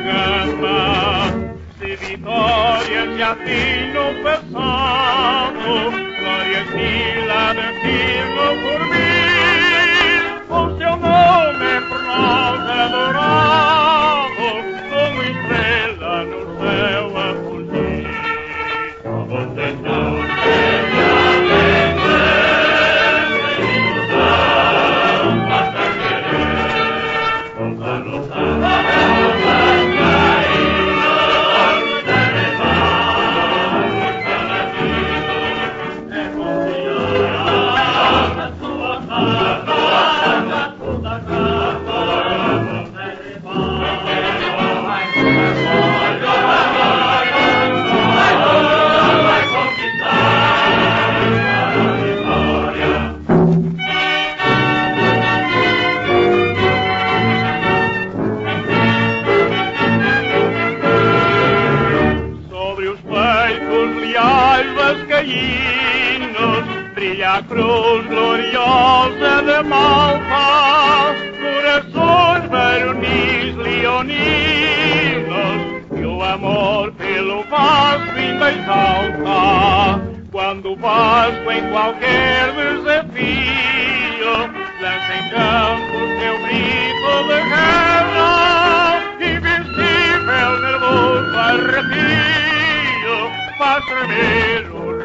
gama, se vitórias já tinham passado, glórias mil há de firme por mim, o seu nome é por nós adorado, como estrela no céu a fulgir. Brilha a cruz gloriosa de Malta, corações varonis leoninos, e o amor pelo Vasco ainda exalta. Quando o Vasco em qualquer desafio lança em campo seu grito de guerra, invencível, nervoso arrepio, faz tremer o